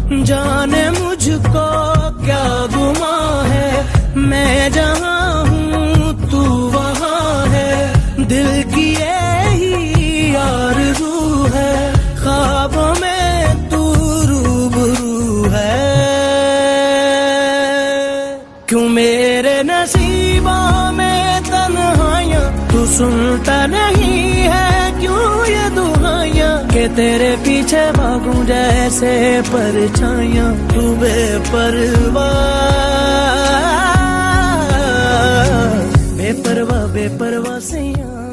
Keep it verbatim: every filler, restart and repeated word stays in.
जाने मुझको क्या गुमा है, मैं जहाँ हूँ तू वहाँ है। दिल की यही आरज़ू है, ख्वाबों में तू रूबरू है। क्यों मेरे नसीबों में तन्हाइयाँ, तू सुनता नहीं है क्यों ये दुहाइयाँ, के तेरे पीछे भागूं जैसे परछाइयाँ। तू बेपरवाह बेपरवाह बेपरवाह से